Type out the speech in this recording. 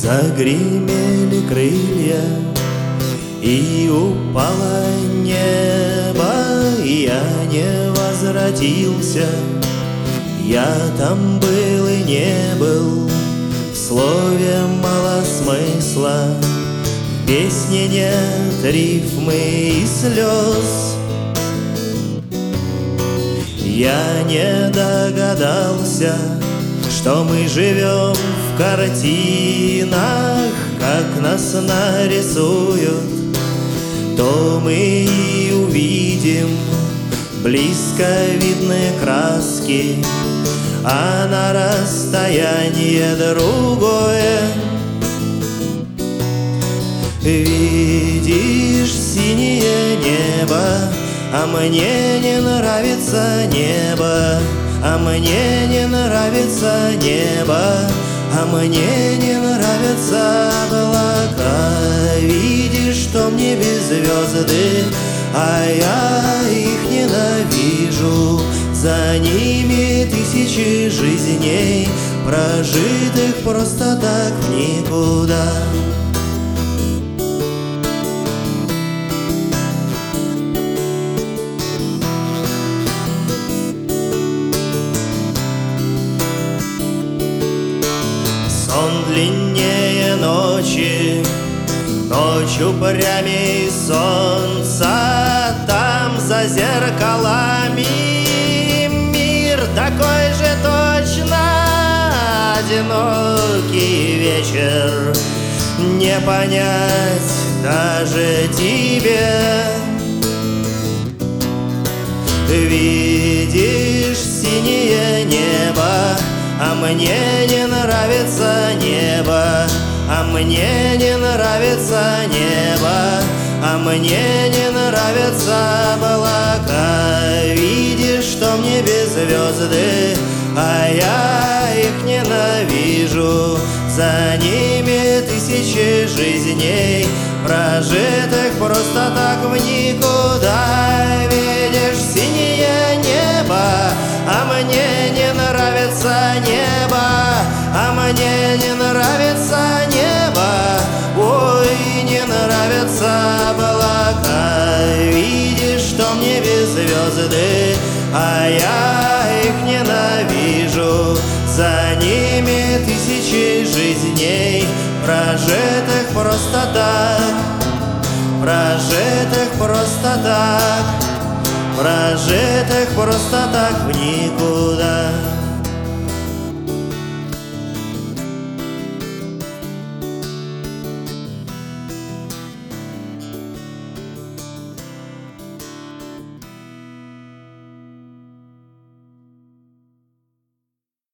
Загремели крылья, и упало небо, и я не возвратился. Я там был и не был, в слове мало смысла, в песне нет рифмы и слез. Я не догадался, что мы живем в картинах, как нас нарисуют, то мы и увидим. Близко видны краски, а на расстояние другое. Видишь синее небо, а мне не нравится небо, а мне не нравится небо, а мне не нравятся облака. Видишь, что мне без звезды, а я их ненавижу. За ними тысячи жизней, прожитых просто так в никуда. Сон длиннее ночи, ночь упрямей солнца. Там за зеркалами мир такой же точно. Одинокий вечер, не понять даже тебе. Видишь синее небо, а мне не нравится небо, а мне не нравится небо, а мне не нравятся облака. Видишь, что мне без звезды, а я их ненавижу. За ними тысячи жизней, прожитых просто так в никуда. Видишь синее небо, а мне не нравится небо, а мне не нравится небо. Ой, не нравятся облака. Видишь, что мне без звезды, а я их ненавижу. За ними тысячи жизней, прожитых просто так, прожитых просто так, прожитых просто так в никуда.